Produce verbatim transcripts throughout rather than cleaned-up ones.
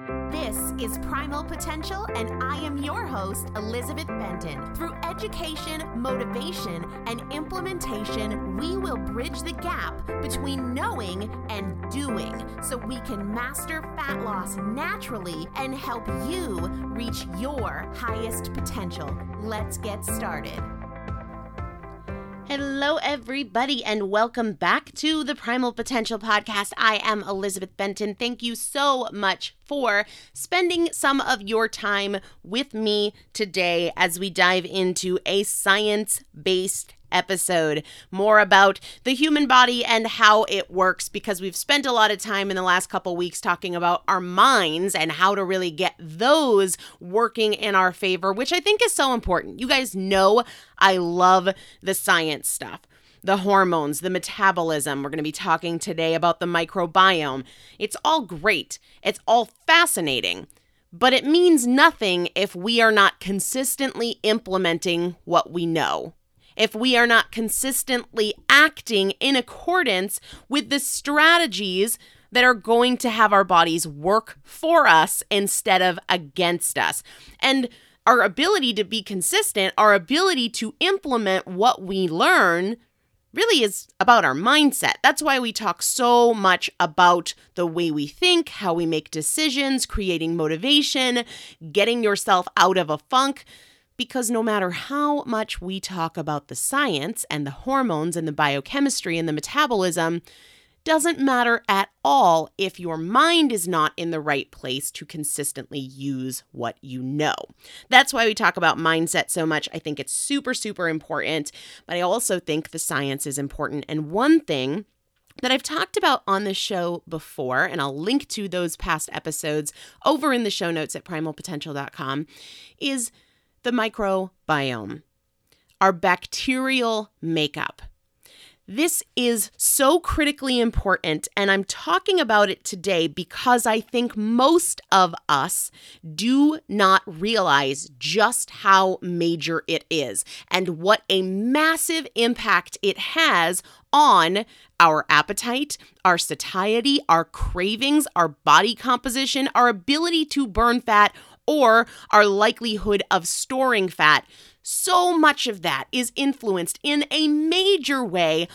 This is Primal Potential, and I am your host, Elizabeth Benton. Through education, motivation, and implementation, we will bridge the gap between knowing and doing so we can master fat loss naturally and help you reach your highest potential. Let's get started. Hello, everybody, and welcome back to the Primal Potential Podcast. I am Elizabeth Benton. Thank you so much for spending some of your time with me today as we dive into a science-based episode, more about the human body and how it works, because we've spent a lot of time in the last couple weeks talking about our minds and how to really get those working in our favor, which I think is so important. You guys know I love the science stuff. The hormones, the metabolism. We're going to be talking today about the microbiome. It's all great. It's all fascinating. But it means nothing if we are not consistently implementing what we know. If we are not consistently acting in accordance with the strategies that are going to have our bodies work for us instead of against us. And our ability to be consistent, our ability to implement what we learn really is about our mindset. That's why we talk so much about the way we think, how we make decisions, creating motivation, getting yourself out of a funk. Because no matter how much we talk about the science and the hormones and the biochemistry and the metabolism, doesn't matter at all if your mind is not in the right place to consistently use what you know. That's why we talk about mindset so much. I think it's super, super important, but I also think the science is important. And one thing that I've talked about on the show before, and I'll link to those past episodes over in the show notes at primal potential dot com, is the microbiome, our bacterial makeup. This is so critically important, and I'm talking about it today because I think most of us do not realize just how major it is and what a massive impact it has on our appetite, our satiety, our cravings, our body composition, our ability to burn fat, or our likelihood of storing fat. So much of that is influenced in a major way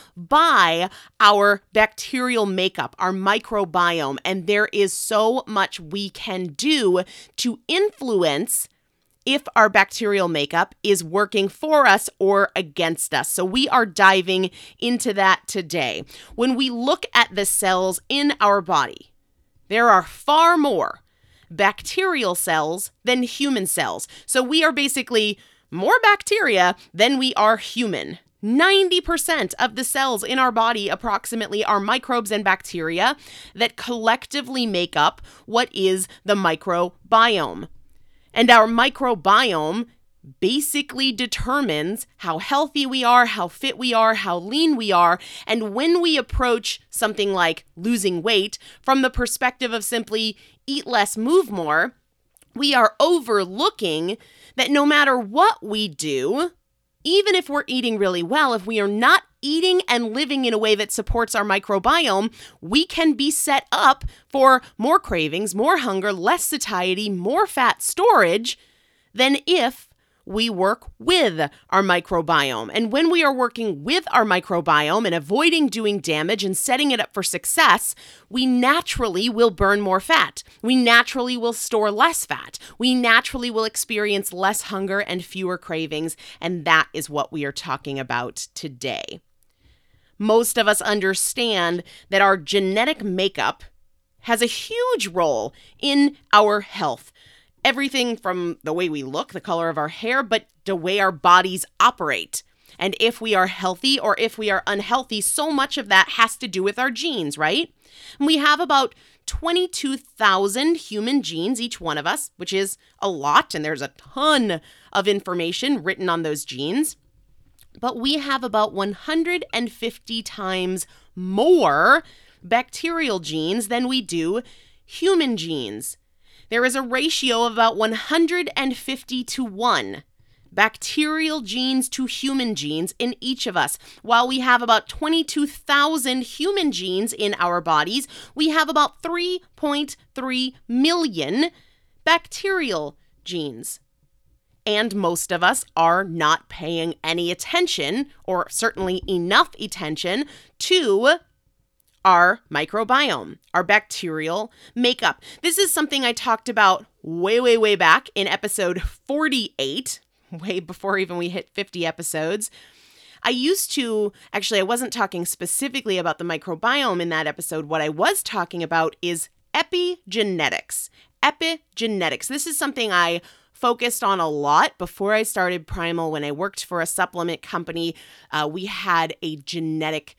by our bacterial makeup, our microbiome, and there is so much we can do to influence if our bacterial makeup is working for us or against us. So we are diving into that today. When we look at the cells in our body, there are far more bacterial cells than human cells. So we are basically more bacteria than we are human. ninety percent of the cells in our body approximately are microbes and bacteria that collectively make up what is the microbiome. And our microbiome basically determines how healthy we are, how fit we are, how lean we are. And when we approach something like losing weight from the perspective of simply eat less, move more, we are overlooking that no matter what we do, even if we're eating really well, if we are not eating and living in a way that supports our microbiome, we can be set up for more cravings, more hunger, less satiety, more fat storage than if we work with our microbiome. And when we are working with our microbiome and avoiding doing damage and setting it up for success, we naturally will burn more fat. We naturally will store less fat. We naturally will experience less hunger and fewer cravings. And that is what we are talking about today. Most of us understand that our genetic makeup has a huge role in our health. Everything from the way we look, the color of our hair, but the way our bodies operate. And if we are healthy or if we are unhealthy, so much of that has to do with our genes, right? And we have about twenty-two thousand human genes, each one of us, which is a lot, and there's a ton of information written on those genes. But we have about one hundred fifty times more bacterial genes than we do human genes. There is a ratio of about one hundred fifty to one bacterial genes to human genes in each of us. While we have about twenty-two thousand human genes in our bodies, we have about three point three million bacterial genes. And most of us are not paying any attention, or certainly enough attention, to our microbiome, our bacterial makeup. This is something I talked about way, way, way back in episode forty-eight, way before even we hit fifty episodes. I used to, actually, I wasn't talking specifically about the microbiome in that episode. What I was talking about is epigenetics. Epigenetics. This is something I focused on a lot before I started Primal. When I worked for a supplement company, uh, we had a genetic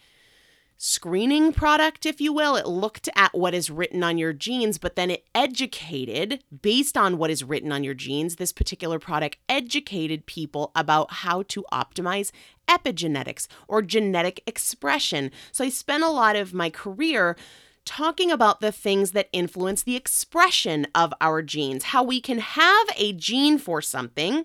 screening product, if you will. It looked at what is written on your genes, but then it educated based on what is written on your genes. This particular product educated people about how to optimize epigenetics or genetic expression. So I spent a lot of my career talking about the things that influence the expression of our genes, how we can have a gene for something,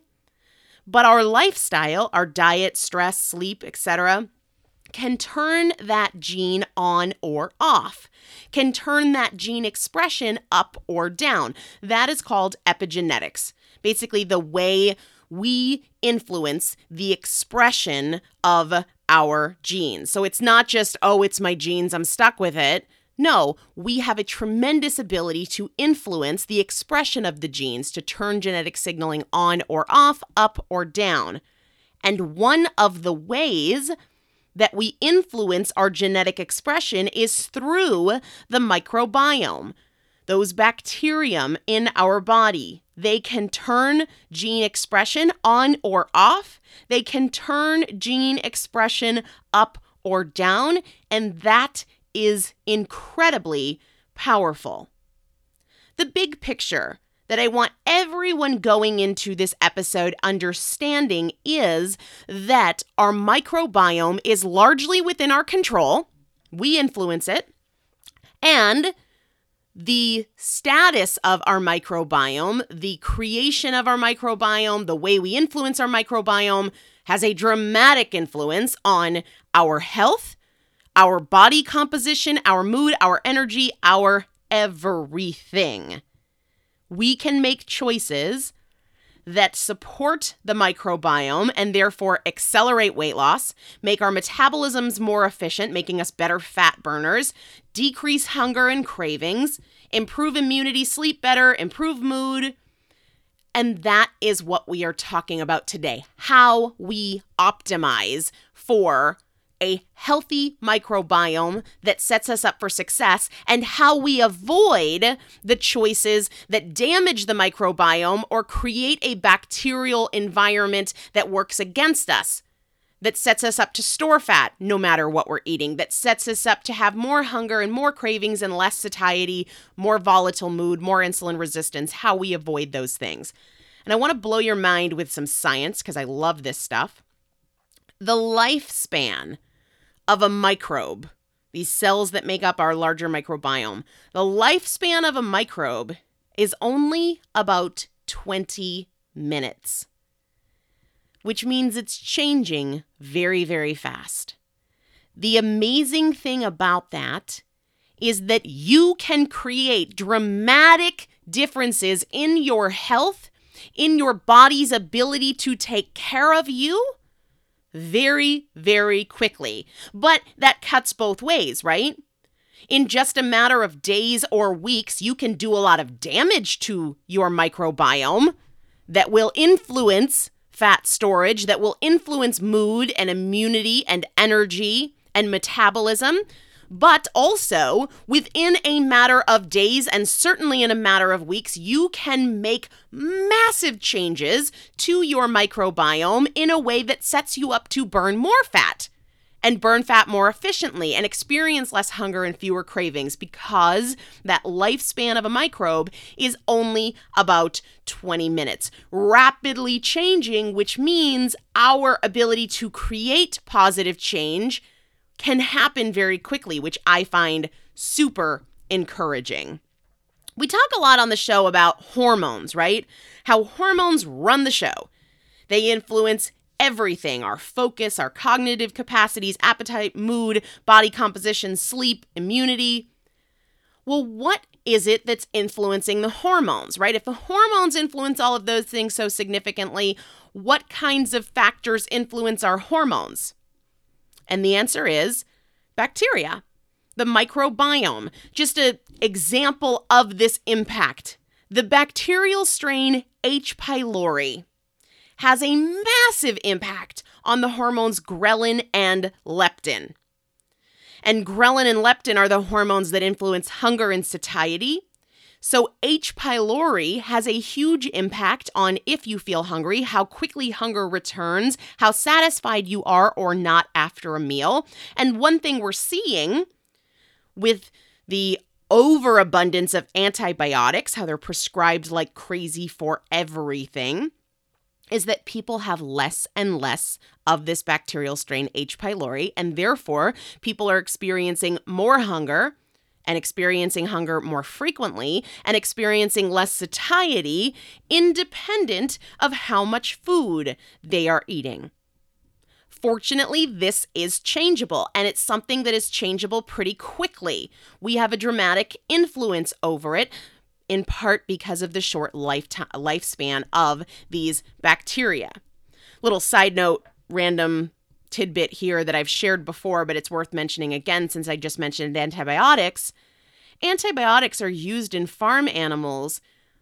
but our lifestyle, our diet, stress, sleep, et cetera, can turn that gene on or off, can turn that gene expression up or down. That is called epigenetics. Basically, the way we influence the expression of our genes. So it's not just, oh, it's my genes, I'm stuck with it. No, we have a tremendous ability to influence the expression of the genes, to turn genetic signaling on or off, up or down. And one of the ways that we influence our genetic expression is through the microbiome. Those bacterium in our body, they can turn gene expression on or off. They can turn gene expression up or down, and that is incredibly powerful. The big picture that I want everyone going into this episode understanding is that our microbiome is largely within our control. We influence it. And the status of our microbiome, the creation of our microbiome, the way we influence our microbiome has a dramatic influence on our health, our body composition, our mood, our energy, our everything. We can make choices that support the microbiome and therefore accelerate weight loss, make our metabolisms more efficient, making us better fat burners, decrease hunger and cravings, improve immunity, sleep better, improve mood. And that is what we are talking about today, how we optimize for a healthy microbiome that sets us up for success, and how we avoid the choices that damage the microbiome or create a bacterial environment that works against us, that sets us up to store fat no matter what we're eating, that sets us up to have more hunger and more cravings and less satiety, more volatile mood, more insulin resistance, how we avoid those things. And I want to blow your mind with some science because I love this stuff. The lifespan of a microbe, these cells that make up our larger microbiome, the lifespan of a microbe is only about twenty minutes, which means it's changing very, very fast. The amazing thing about that is that you can create dramatic differences in your health, in your body's ability to take care of you, very, very quickly. But that cuts both ways, right? In just a matter of days or weeks, you can do a lot of damage to your microbiome that will influence fat storage, that will influence mood and immunity and energy and metabolism. But also, within a matter of days, and certainly in a matter of weeks, you can make massive changes to your microbiome in a way that sets you up to burn more fat and burn fat more efficiently and experience less hunger and fewer cravings, because that lifespan of a microbe is only about twenty minutes. Rapidly changing, which means our ability to create positive change can happen very quickly, which I find super encouraging. We talk a lot on the show about hormones, right? How hormones run the show. They influence everything: our focus, our cognitive capacities, appetite, mood, body composition, sleep, immunity. Well, what is it that's influencing the hormones, right? If the hormones influence all of those things so significantly, what kinds of factors influence our hormones? And the answer is bacteria, the microbiome. Just an example of this impact. The bacterial strain H. pylori has a massive impact on the hormones ghrelin and leptin. And ghrelin and leptin are the hormones that influence hunger and satiety. So H. pylori has a huge impact on if you feel hungry, how quickly hunger returns, how satisfied you are or not after a meal. And one thing we're seeing with the overabundance of antibiotics, how they're prescribed like crazy for everything, is that people have less and less of this bacterial strain H. pylori, and therefore people are experiencing more hunger and experiencing hunger more frequently and experiencing less satiety independent of how much food they are eating. Fortunately, this is changeable, and it's something that is changeable pretty quickly. We have a dramatic influence over it, in part because of the short lifetime, lifespan of these bacteria. Little side note, random tidbit here that I've shared before, but it's worth mentioning again since I just mentioned antibiotics. Antibiotics are used in farm animals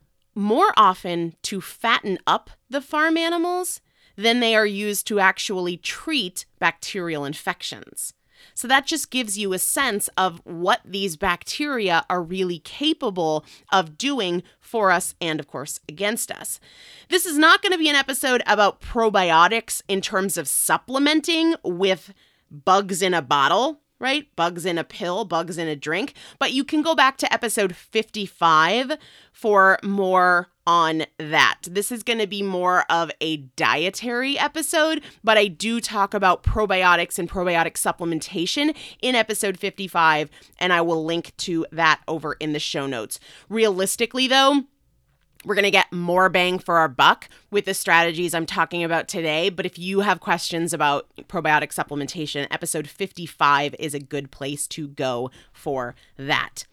more often to fatten up the farm animals than they are used to actually treat bacterial infections. So that just gives you a sense of what these bacteria are really capable of doing for us and, of course, against us. This is not going to be an episode about probiotics in terms of supplementing with bugs in a bottle, right? Bugs in a pill, bugs in a drink. But you can go back to episode fifty-five for more on that. This is going to be more of a dietary episode, but I do talk about probiotics and probiotic supplementation in episode fifty-five, and I will link to that over in the show notes. Realistically, though, we're going to get more bang for our buck with the strategies I'm talking about today. But if you have questions about probiotic supplementation, episode fifty-five is a good place to go for that.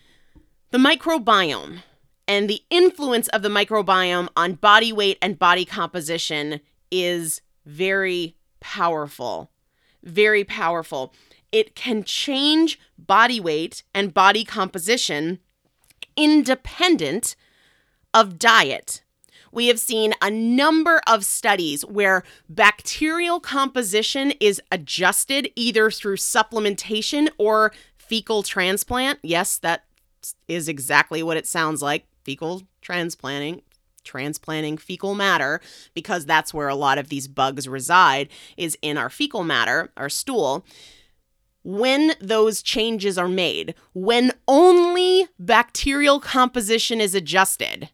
The microbiome and the influence of the microbiome on body weight and body composition is very powerful. Very powerful. It can change body weight and body composition independent of diet. We have seen a number of studies where bacterial composition is adjusted either through supplementation or fecal transplant. Yes, that is exactly what it sounds like. Fecal transplanting, transplanting fecal matter, because that's where a lot of these bugs reside, is in our fecal matter, our stool. When those changes are made, when only bacterial composition is adjusted,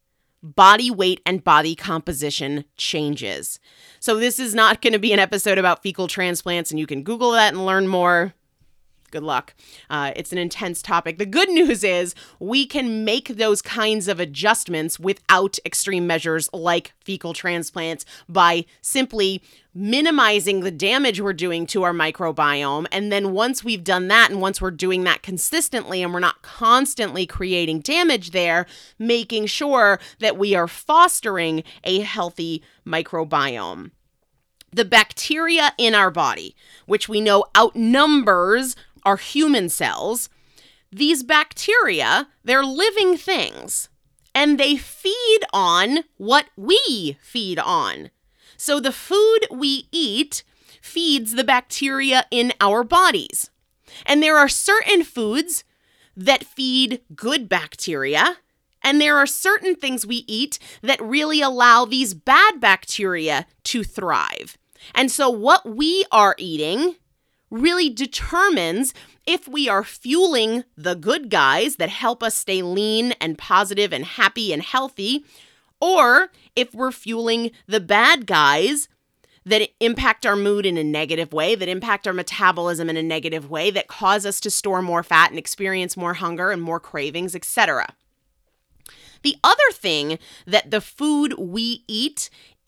body weight and body composition changes. So this is not going to be an episode about fecal transplants, and you can Google that and learn more. Good luck. Uh, it's an intense topic. The good news is we can make those kinds of adjustments without extreme measures like fecal transplants by simply minimizing the damage we're doing to our microbiome. And then once we've done that, and once we're doing that consistently and we're not constantly creating damage there, making sure that we are fostering a healthy microbiome. The bacteria in our body, which we know outnumbers our human cells, these bacteria, they're living things, and they feed on what we feed on. So the food we eat feeds the bacteria in our bodies. And there are certain foods that feed good bacteria, and there are certain things we eat that really allow these bad bacteria to thrive. And so what we are eating really determines if we are fueling the good guys that help us stay lean and positive and happy and healthy, or if we're fueling the bad guys that impact our mood in a negative way, that impact our metabolism in a negative way, that cause us to store more fat and experience more hunger and more cravings, et cetera. The other thing that the food we eat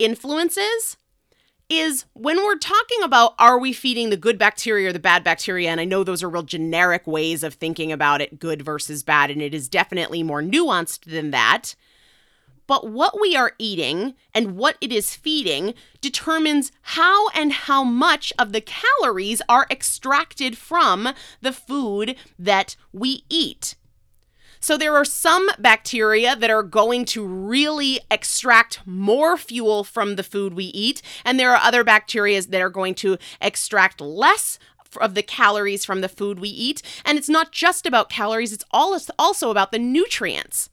influences is when we're talking about are we feeding the good bacteria or the bad bacteria, and I know those are real generic ways of thinking about it, good versus bad, and it is definitely more nuanced than that. But what we are eating and what it is feeding determines how and how much of the calories are extracted from the food that we eat. So there are some bacteria that are going to really extract more fuel from the food we eat, and there are other bacteria that are going to extract less of the calories from the food we eat. And it's not just about calories, it's also about the nutrients.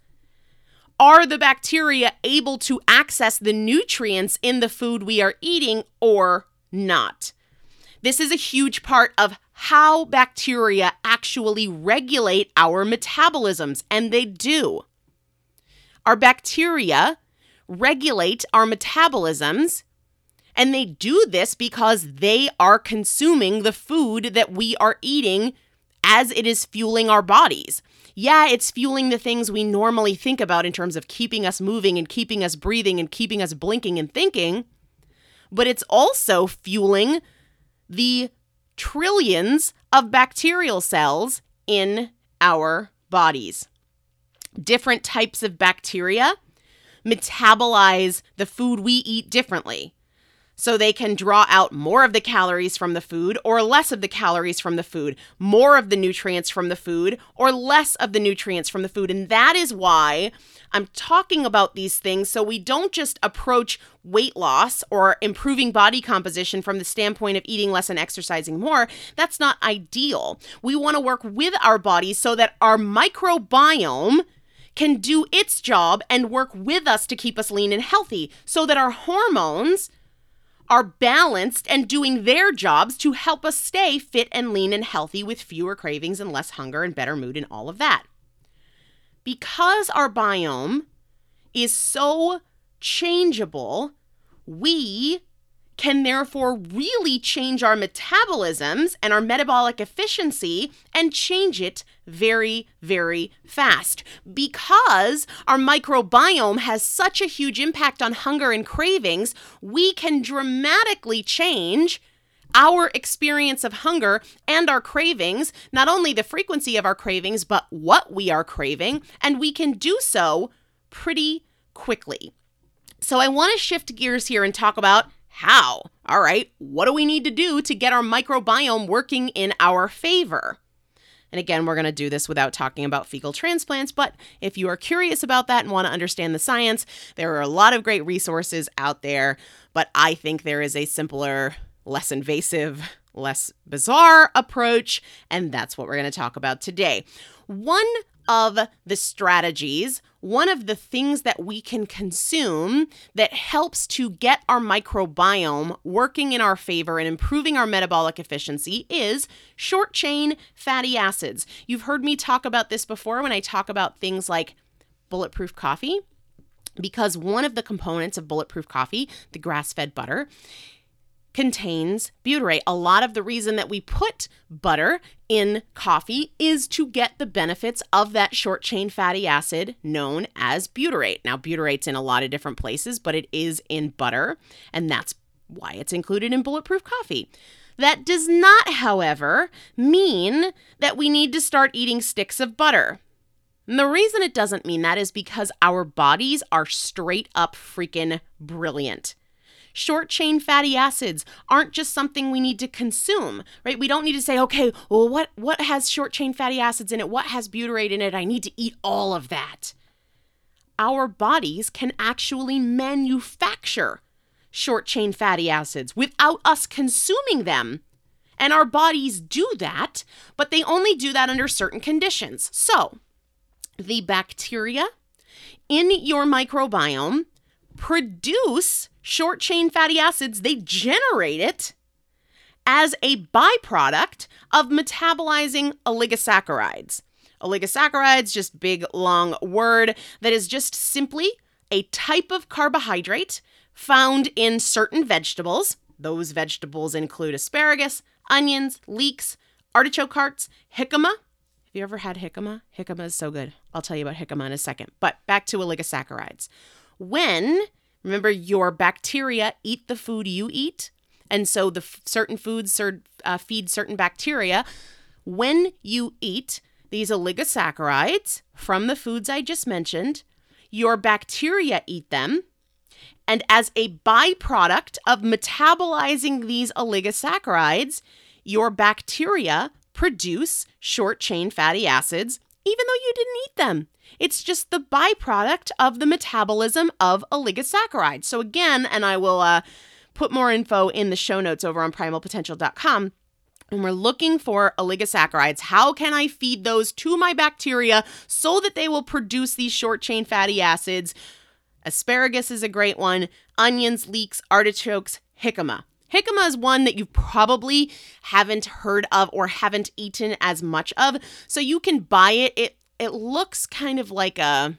Are the bacteria able to access the nutrients in the food we are eating or not? This is a huge part of how bacteria actually regulate our metabolisms, and they do. Our bacteria regulate our metabolisms, and they do this because they are consuming the food that we are eating as it is fueling our bodies. Yeah, it's fueling the things we normally think about in terms of keeping us moving and keeping us breathing and keeping us blinking and thinking, but it's also fueling the trillions of bacterial cells in our bodies. Different types of bacteria metabolize the food we eat differently. So they can draw out more of the calories from the food or less of the calories from the food, more of the nutrients from the food or less of the nutrients from the food. And that is why I'm talking about these things, so we don't just approach weight loss or improving body composition from the standpoint of eating less and exercising more. That's not ideal. We want to work with our bodies so that our microbiome can do its job and work with us to keep us lean and healthy, so that our hormones are balanced and doing their jobs to help us stay fit and lean and healthy with fewer cravings and less hunger and better mood and all of that. Because our biome is so changeable, we can therefore really change our metabolisms and our metabolic efficiency and change it very, very fast. Because our microbiome has such a huge impact on hunger and cravings, we can dramatically change our experience of hunger and our cravings, not only the frequency of our cravings, but what we are craving, and we can do so pretty quickly. So I want to shift gears here and talk about how. All right, what do we need to do to get our microbiome working in our favor? And again, we're going to do this without talking about fecal transplants, but if you are curious about that and want to understand the science, there are a lot of great resources out there, but I think there is a simpler, less invasive, less bizarre approach, and that's what we're going to talk about today. One of the strategies, one of the things that we can consume that helps to get our microbiome working in our favor and improving our metabolic efficiency is short-chain fatty acids. You've heard me talk about this before when I talk about things like bulletproof coffee, because one of the components of bulletproof coffee, the grass-fed butter, contains butyrate. A lot of the reason that we put butter in coffee is to get the benefits of that short chain fatty acid known as butyrate. Now, butyrate's in a lot of different places, but it is in butter, and that's why it's included in bulletproof coffee. That does not, however, mean that we need to start eating sticks of butter. And the reason it doesn't mean that is because our bodies are straight up freaking brilliant. Short-chain fatty acids aren't just something we need to consume, right? We don't need to say, okay, well, what, what has short-chain fatty acids in it? What has butyrate in it? I need to eat all of that. Our bodies can actually manufacture short-chain fatty acids without us consuming them. And our bodies do that, but they only do that under certain conditions. So, the bacteria in your microbiome produce short-chain fatty acids. They generate it as a byproduct of metabolizing oligosaccharides. Oligosaccharides, just big, long word that is just simply a type of carbohydrate found in certain vegetables. Those vegetables include asparagus, onions, leeks, artichoke hearts, jicama. Have you ever had jicama? Jicama is so good. I'll tell you about jicama in a second. But back to oligosaccharides. When Remember, your bacteria eat the food you eat. And so the f- certain foods ser- uh, feed certain bacteria. When you eat these oligosaccharides from the foods I just mentioned, your bacteria eat them. And as a byproduct of metabolizing these oligosaccharides, your bacteria produce short-chain fatty acids, even though you didn't eat them. It's just the byproduct of the metabolism of oligosaccharides. So again, and I will uh, put more info in the show notes over on primal potential dot com. When we're looking for oligosaccharides, how can I feed those to my bacteria so that they will produce these short-chain fatty acids? Asparagus is a great one. Onions, leeks, artichokes, jicama. Jicama is one that you probably haven't heard of or haven't eaten as much of. So you can buy it. It it looks kind of like a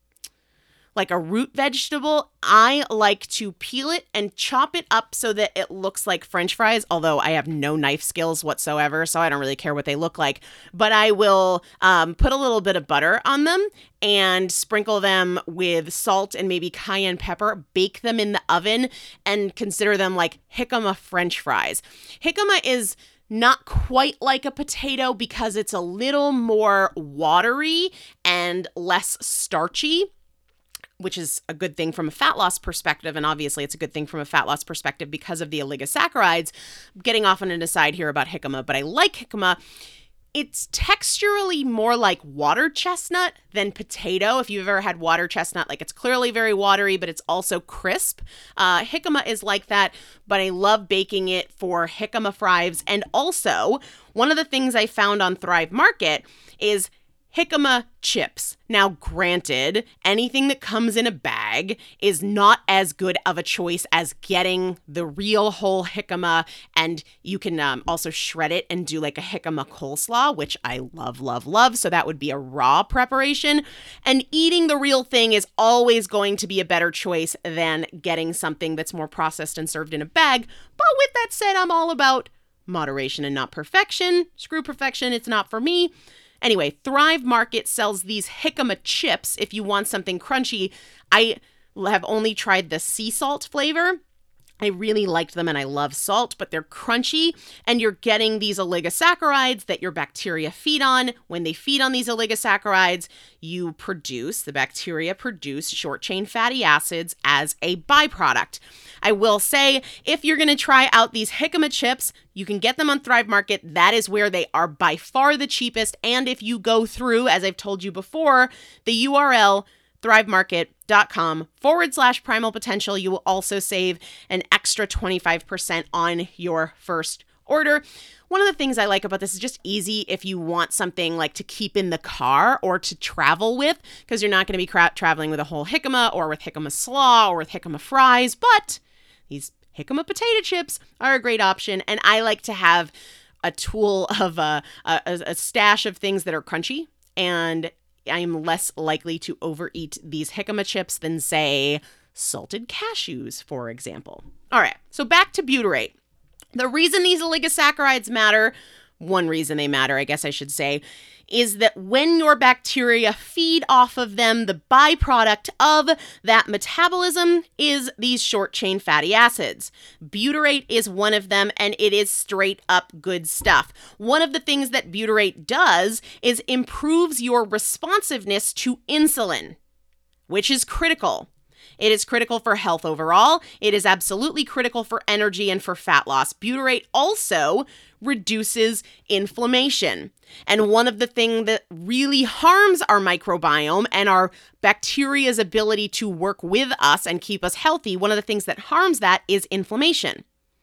like a root vegetable. I like to peel it and chop it up so that it looks like French fries, although I have no knife skills whatsoever, so I don't really care what they look like. But I will um, put a little bit of butter on them and sprinkle them with salt and maybe cayenne pepper, bake them in the oven, and consider them like jicama French fries. Jicama is not quite like a potato because it's a little more watery and less starchy, which is a good thing from a fat loss perspective. And obviously it's a good thing from a fat loss perspective because of the oligosaccharides. I'm getting off on an aside here about jicama, but I like jicama. It's texturally more like water chestnut than potato. If you've ever had water chestnut, like it's clearly very watery, but it's also crisp. Uh, jicama is like that, but I love baking it for jicama fries. And also, one of the things I found on Thrive Market is jicama chips. Now, granted, anything that comes in a bag is not as good of a choice as getting the real whole jicama, and you can um, also shred it and do like a jicama coleslaw, which I love, love, love. So that would be a raw preparation. And eating the real thing is always going to be a better choice than getting something that's more processed and served in a bag. But with that said, I'm all about moderation and not perfection. Screw perfection, it's not for me. Anyway, Thrive Market sells these jicama chips if you want something crunchy. I have only tried the sea salt flavor. I really liked them and I love salt, but they're crunchy and you're getting these oligosaccharides that your bacteria feed on. When they feed on these oligosaccharides, you produce, the bacteria produce short-chain fatty acids as a byproduct. I will say, if you're going to try out these jicama chips, you can get them on Thrive Market. That is where they are by far the cheapest. And if you go through, as I've told you before, the U R L thrivemarket.com forward slash primal potential, you will also save an extra twenty-five percent on your first order. One of the things I like about this is just easy if you want something like to keep in the car or to travel with, because you're not going to be cra- traveling with a whole jicama or with jicama slaw or with jicama fries, but these jicama potato chips are a great option. And I like to have a tool of a, a, a stash of things that are crunchy, and I'm less likely to overeat these jicama chips than, say, salted cashews, for example. All right, so back to butyrate. The reason these oligosaccharides matter, one reason they matter, I guess I should say, is that when your bacteria feed off of them, the byproduct of that metabolism is these short-chain fatty acids. Butyrate is one of them, and it is straight up good stuff. One of the things that butyrate does is improves your responsiveness to insulin, which is critical. It is critical for health overall. It is absolutely critical for energy and for fat loss. Butyrate also reduces inflammation. And one of the things that really harms our microbiome and our bacteria's ability to work with us and keep us healthy, one of the things that harms that is inflammation.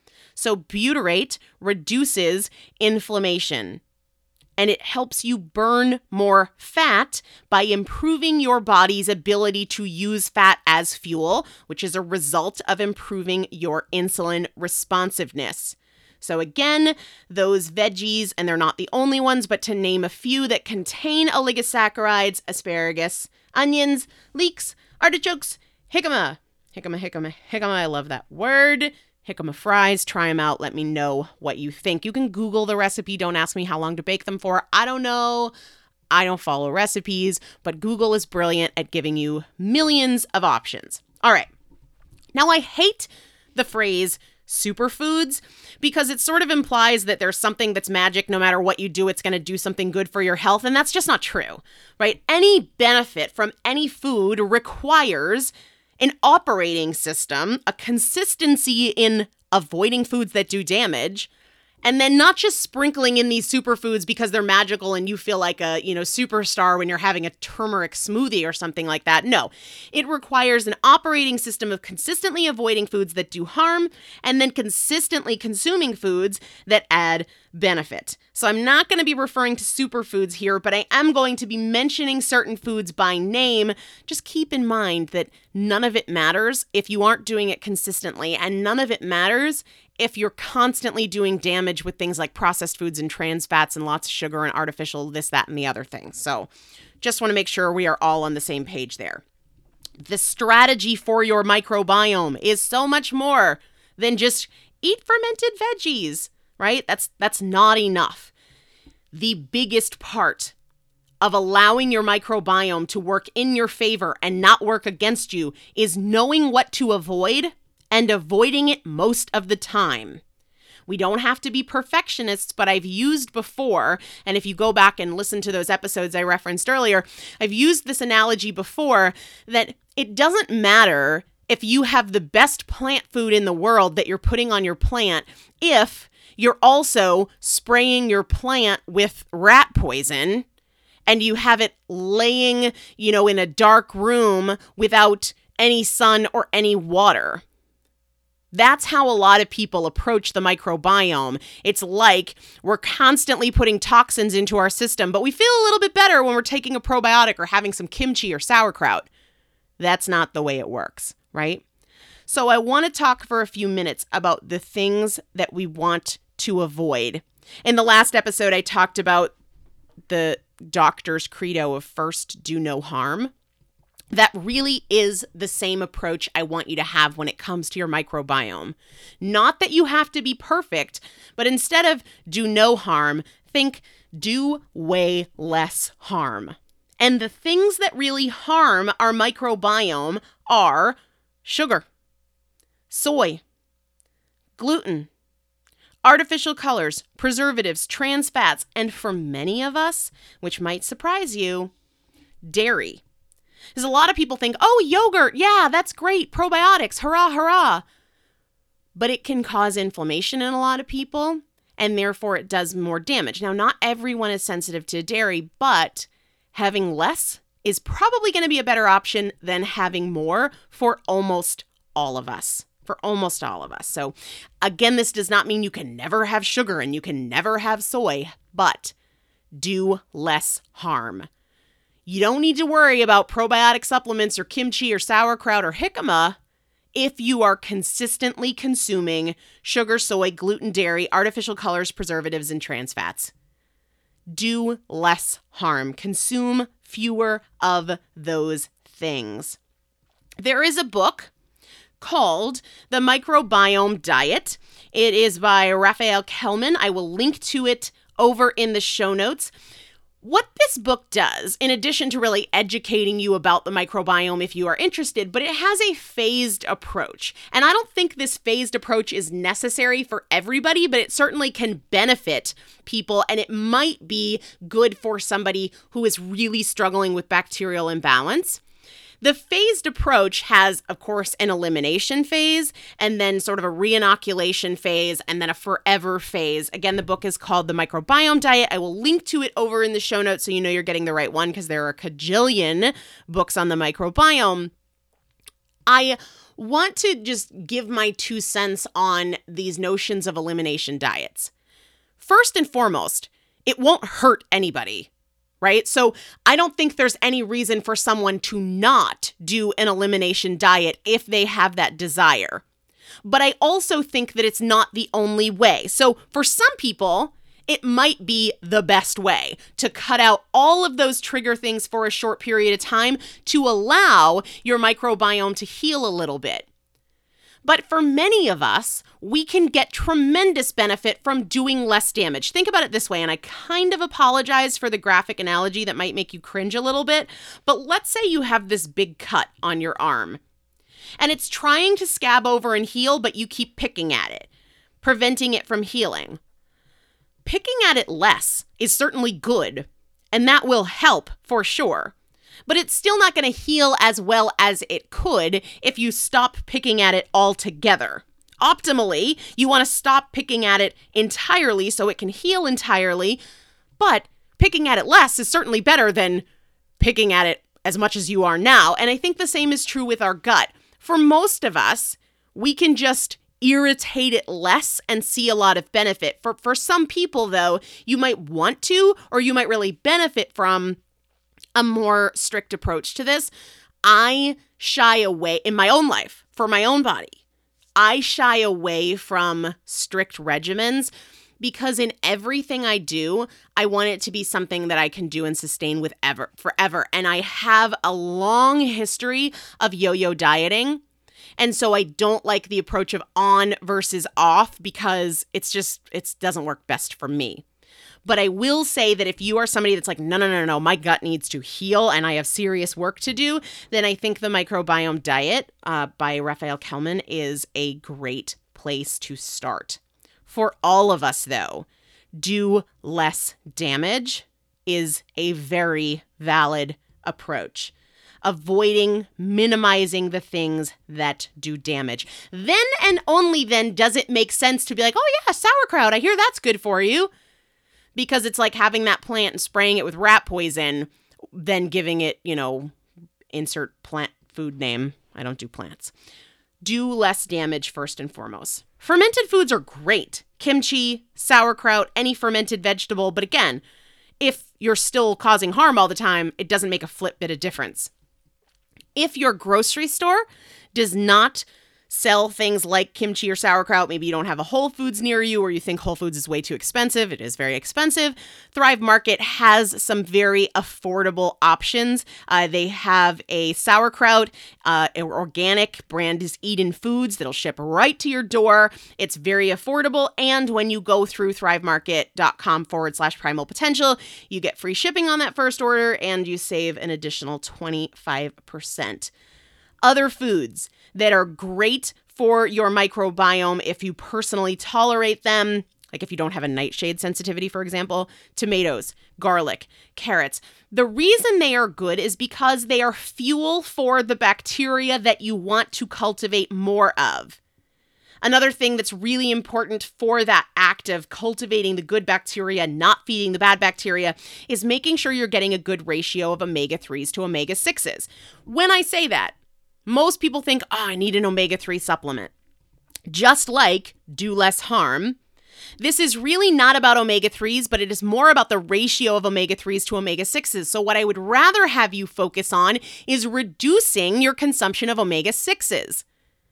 So butyrate reduces inflammation. And it helps you burn more fat by improving your body's ability to use fat as fuel, which is a result of improving your insulin responsiveness. So again, those veggies, and they're not the only ones, but to name a few that contain oligosaccharides: asparagus, onions, leeks, artichokes, jicama, jicama, jicama, jicama, I love that word. Jicama fries, try them out. Let me know what you think. You can Google the recipe. Don't ask me how long to bake them for. I don't know. I don't follow recipes, but Google is brilliant at giving you millions of options. All right. Now, I hate the phrase superfoods because it sort of implies that there's something that's magic. No matter what you do, it's going to do something good for your health. And that's just not true, right? Any benefit from any food requires an operating system, a consistency in avoiding foods that do damage, and then not just sprinkling in these superfoods because they're magical and you feel like a, you know, superstar when you're having a turmeric smoothie or something like that. No, it requires an operating system of consistently avoiding foods that do harm and then consistently consuming foods that add benefit. So I'm not going to be referring to superfoods here, but I am going to be mentioning certain foods by name. Just keep in mind that none of it matters if you aren't doing it consistently, and none of it matters if you're constantly doing damage with things like processed foods and trans fats and lots of sugar and artificial this, that, and the other thing. So just want to make sure we are all on the same page there. The strategy for your microbiome is so much more than just eat fermented veggies, right? That's that's not enough. The biggest part of allowing your microbiome to work in your favor and not work against you is knowing what to avoid and avoiding it most of the time. We don't have to be perfectionists, but I've used before, and if you go back and listen to those episodes I referenced earlier, I've used this analogy before that it doesn't matter if you have the best plant food in the world that you're putting on your plant if you're also spraying your plant with rat poison and you have it laying, you know, in a dark room without any sun or any water. That's how a lot of people approach the microbiome. It's like we're constantly putting toxins into our system, but we feel a little bit better when we're taking a probiotic or having some kimchi or sauerkraut. That's not the way it works, right? So I want to talk for a few minutes about the things that we want to avoid. In the last episode, I talked about the doctor's credo of first, do no harm. That really is the same approach I want you to have when it comes to your microbiome. Not that you have to be perfect, but instead of do no harm, think do way less harm. And the things that really harm our microbiome are sugar, soy, gluten, artificial colors, preservatives, trans fats, and for many of us, which might surprise you, dairy. Because a lot of people think, oh, yogurt, yeah, that's great, probiotics, hurrah, hurrah. But it can cause inflammation in a lot of people, and therefore it does more damage. Now, not everyone is sensitive to dairy, but having less is probably going to be a better option than having more for almost all of us. For almost all of us. So again, this does not mean you can never have sugar and you can never have soy, but do less harm. You don't need to worry about probiotic supplements or kimchi or sauerkraut or jicama if you are consistently consuming sugar, soy, gluten, dairy, artificial colors, preservatives, and trans fats. Do less harm. Consume fewer of those things. There is a book called The Microbiome Diet. It is by Raphael Kelman. I will link to it over in the show notes. What this book does, in addition to really educating you about the microbiome if you are interested, but it has a phased approach. And I don't think this phased approach is necessary for everybody, but it certainly can benefit people, and it might be good for somebody who is really struggling with bacterial imbalance. The phased approach has, of course, an elimination phase and then sort of a reinoculation phase and then a forever phase. Again, the book is called The Microbiome Diet. I will link to it over in the show notes so you know you're getting the right one because there are a cajillion books on the microbiome. I want to just give my two cents on these notions of elimination diets. First and foremost, it won't hurt anybody. Right? So I don't think there's any reason for someone to not do an elimination diet if they have that desire. But I also think that it's not the only way. So for some people, it might be the best way to cut out all of those trigger things for a short period of time to allow your microbiome to heal a little bit. But for many of us, we can get tremendous benefit from doing less damage. Think about it this way, and I kind of apologize for the graphic analogy that might make you cringe a little bit, but let's say you have this big cut on your arm. And it's trying to scab over and heal, but you keep picking at it, preventing it from healing. Picking at it less is certainly good, and that will help for sure. But it's still not going to heal as well as it could if you stop picking at it altogether. Optimally, you want to stop picking at it entirely so it can heal entirely, but picking at it less is certainly better than picking at it as much as you are now. And I think the same is true with our gut. For most of us, we can just irritate it less and see a lot of benefit. For, for some people, though, you might want to, or you might really benefit from a more strict approach to this. I shy away in my own life, for my own body. I shy away from strict regimens because in everything I do, I want it to be something that I can do and sustain with ever, forever. And I have a long history of yo-yo dieting. And so I don't like the approach of on versus off because it's just, it doesn't work best for me. But I will say that if you are somebody that's like, no, no, no, no, my gut needs to heal and I have serious work to do, then I think the Microbiome Diet uh, by Raphael Kelman is a great place to start. For all of us, though, do less damage is a very valid approach. Avoiding, minimizing the things that do damage. Then and only then does it make sense to be like, oh yeah, sauerkraut, I hear that's good for you. Because it's like having that plant and spraying it with rat poison, then giving it, you know, insert plant food name. I don't do plants. Do less damage first and foremost. Fermented foods are great. Kimchi, sauerkraut, any fermented vegetable. But again, if you're still causing harm all the time, it doesn't make a flip bit of difference. If your grocery store does not sell things like kimchi or sauerkraut, maybe you don't have a Whole Foods near you or you think Whole Foods is way too expensive. It is very expensive. Thrive Market has some very affordable options. Uh, they have a sauerkraut, uh, organic brand is Eden Foods that'll ship right to your door. It's very affordable. And when you go through thrivemarket.com forward slash primal potential, you get free shipping on that first order and you save an additional twenty-five percent. Other foods that are great for your microbiome if you personally tolerate them, like if you don't have a nightshade sensitivity, for example, tomatoes, garlic, carrots. The reason they are good is because they are fuel for the bacteria that you want to cultivate more of. Another thing that's really important for that act of cultivating the good bacteria, not feeding the bad bacteria, is making sure you're getting a good ratio of omega threes to omega sixes. When I say that, most people think, oh, I need an omega three supplement. Just like do less harm. This is really not about omega threes, but it is more about the ratio of omega threes to omega sixes. So what I would rather have you focus on is reducing your consumption of omega sixes.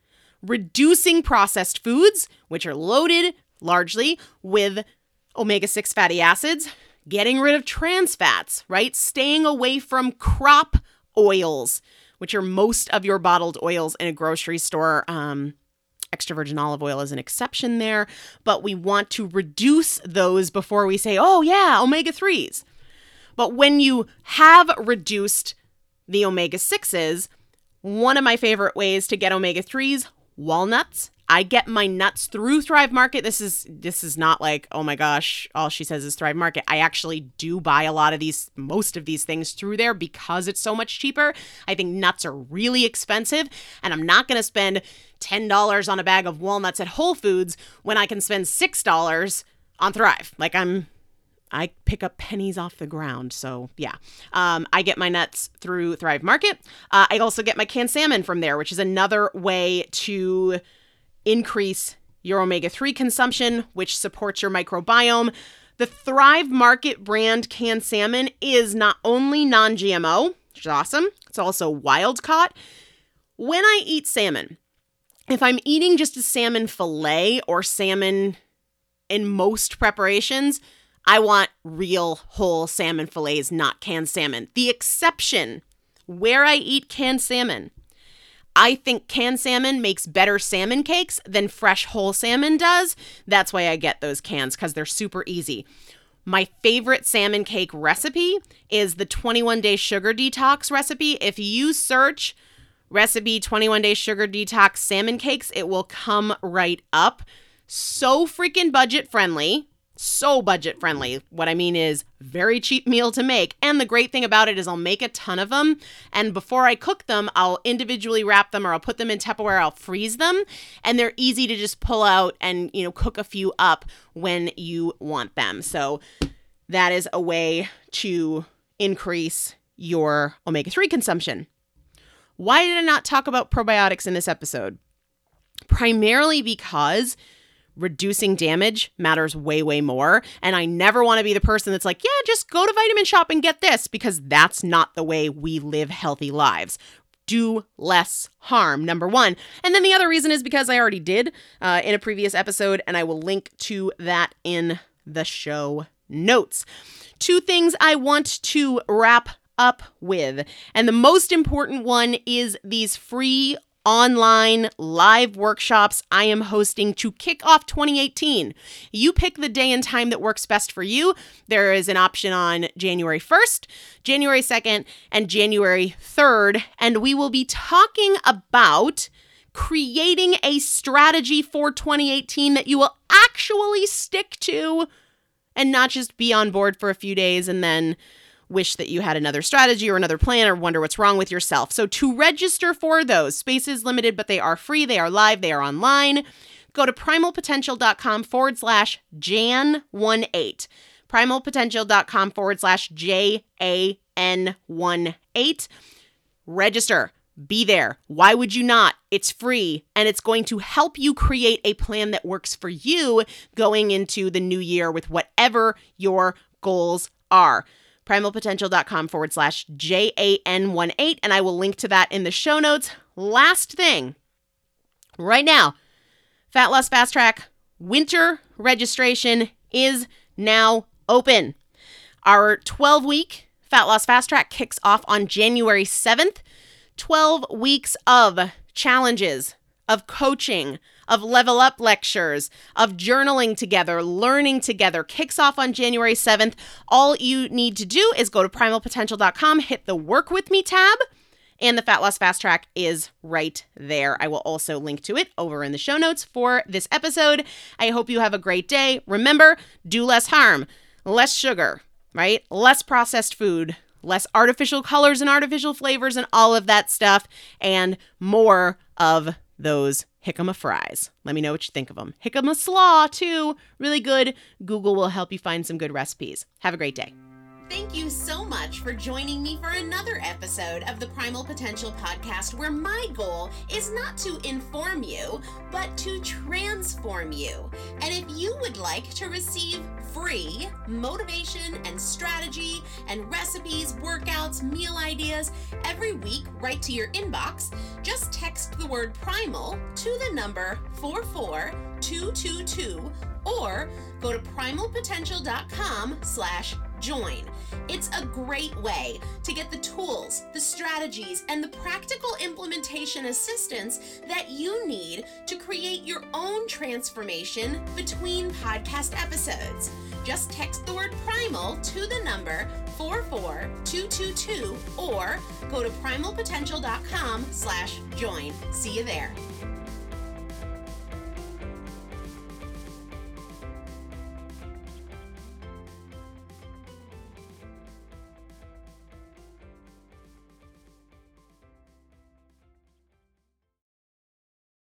Reducing processed foods, which are loaded largely with omega six fatty acids. Getting rid of trans fats, right? Staying away from crop oils, which are most of your bottled oils in a grocery store. Um, extra virgin olive oil is an exception there, but we want to reduce those before we say, oh yeah, omega threes. But when you have reduced the omega sixes, one of my favorite ways to get omega threes, walnuts. I get my nuts through Thrive Market. This is this is not like, oh my gosh, all she says is Thrive Market. I actually do buy a lot of these, most of these things through there because it's so much cheaper. I think nuts are really expensive, and I'm not going to spend ten dollars on a bag of walnuts at Whole Foods when I can spend six dollars on Thrive. Like I'm, I pick up pennies off the ground. So yeah, um, I get my nuts through Thrive Market. Uh, I also get my canned salmon from there, which is another way to increase your omega three consumption, which supports your microbiome. The Thrive Market brand canned salmon is not only non-G M O, which is awesome, it's also wild caught. When I eat salmon, if I'm eating just a salmon fillet or salmon in most preparations, I want real whole salmon fillets, not canned salmon. The exception where I eat canned salmon, I think canned salmon makes better salmon cakes than fresh whole salmon does. That's why I get those cans, because they're super easy. My favorite salmon cake recipe is the twenty-one day sugar detox recipe. If you search recipe twenty-one day sugar detox salmon cakes. It will come right up. So freaking budget friendly. So budget friendly. What I mean is very cheap meal to make. And the great thing about it is I'll make a ton of them. And before I cook them, I'll individually wrap them or I'll put them in Tupperware. I'll freeze them. And they're easy to just pull out and, you know, cook a few up when you want them. So that is a way to increase your omega three consumption. Why did I not talk about probiotics in this episode? Primarily because reducing damage matters way, way more. And I never want to be the person that's like, yeah, just go to Vitamin Shop and get this, because that's not the way we live healthy lives. Do less harm, number one. And then the other reason is because I already did uh, in a previous episode, and I will link to that in the show notes. Two things I want to wrap up with. And the most important one is these free online live workshops I am hosting to kick off twenty eighteen. You pick the day and time that works best for you. There is an option on January first, January second, and January third, and we will be talking about creating a strategy for twenty eighteen that you will actually stick to and not just be on board for a few days and then wish that you had another strategy or another plan or wonder what's wrong with yourself. So to register for those, space is limited, but they are free, they are live, they are online. Go to primalpotential.com forward slash Jan18. Primalpotential.com forward slash J A N one eight. Register. Be there. Why would you not? It's free, and it's going to help you create a plan that works for you going into the new year with whatever your goals are. Primalpotential.com forward slash J A N one eight, and I will link to that in the show notes. Last thing, right now, Fat Loss Fast Track winter registration is now open. Our twelve-week Fat Loss Fast Track kicks off on January seventh. twelve weeks of challenges, of coaching, of level up lectures, of journaling together, learning together, kicks off on January seventh. All you need to do is go to primal potential dot com, hit the Work With Me tab, and the Fat Loss Fast Track is right there. I will also link to it over in the show notes for this episode. I hope you have a great day. Remember, do less harm, less sugar, right? Less processed food, less artificial colors and artificial flavors and all of that stuff, and more of those jicama fries. Let me know what you think of them. Jicama slaw, too. Really good. Google will help you find some good recipes. Have a great day. Thank you so much for joining me for another episode of the Primal Potential Podcast, where my goal is not to inform you, but to transform you. And if you would like to receive free motivation and strategy and recipes, workouts, meal ideas every week right to your inbox, just text the word primal to the number four four two two two or go to primalpotential.com slash join. It's a great way to get the tools, the strategies, and the practical implementation assistance that you need to create your own transformation between podcast episodes. Just text the word primal to the number four four two two two or go to primalpotential.com slash join. See you there.